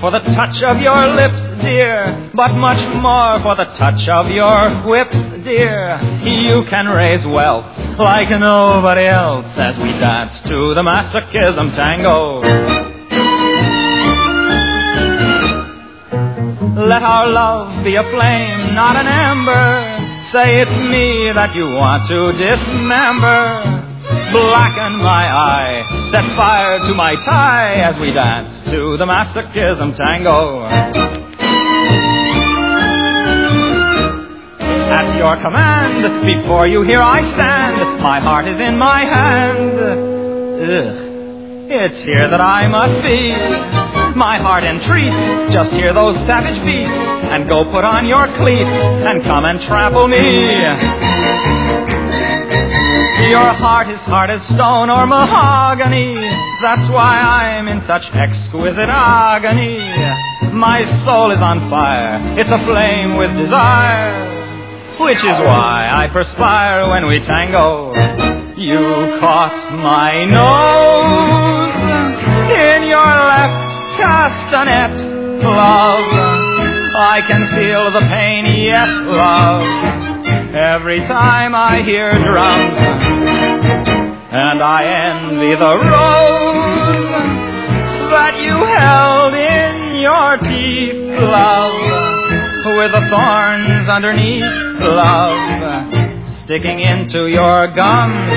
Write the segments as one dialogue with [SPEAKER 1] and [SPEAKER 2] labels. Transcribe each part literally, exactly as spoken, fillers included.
[SPEAKER 1] for the touch of your lips, dear, but much more for the touch of your whips, dear. You can raise wealth like nobody else as we dance to the masochism tango. Let our love be a flame, not an ember. Say it's me that you want to dismember. Blacken my eye, set fire to my tie as we dance to the masochism tango. At your command, before you here I stand. My heart is in my hand. Ugh, it's here that I must be. My heart entreats, just hear those savage feet, and go put on your cleats and come and trample me. Your heart is hard as stone or mahogany. That's why I'm in such exquisite agony. My soul is on fire, it's aflame with desire, which is why I perspire when we tango. You caught my nose in your left castanet, love. I can feel the pain, yes, love, every time I hear drums. And I envy the rose that you held in your teeth, love, with the thorns underneath, love, sticking into your gums.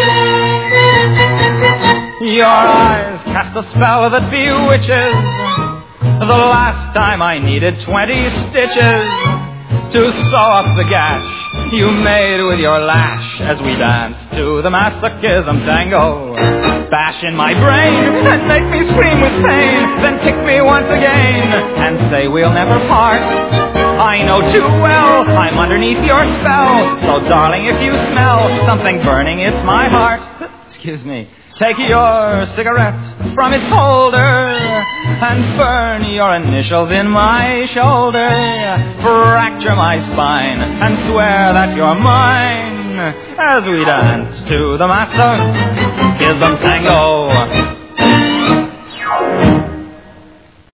[SPEAKER 1] Your eyes cast a spell that bewitches. The last time I needed twenty stitches to sew up the gash you made with your lash as we dance to the masochism tango. Bash in my brain and make me scream with pain, then kick me once again and say we'll never part. I know too well I'm underneath your spell, so darling, if you smell something burning, it's my heart. Excuse me. Take your cigarette from its holder and burn your initials in my shoulder. Fracture my spine and swear that you're mine as we dance to the masochism tango.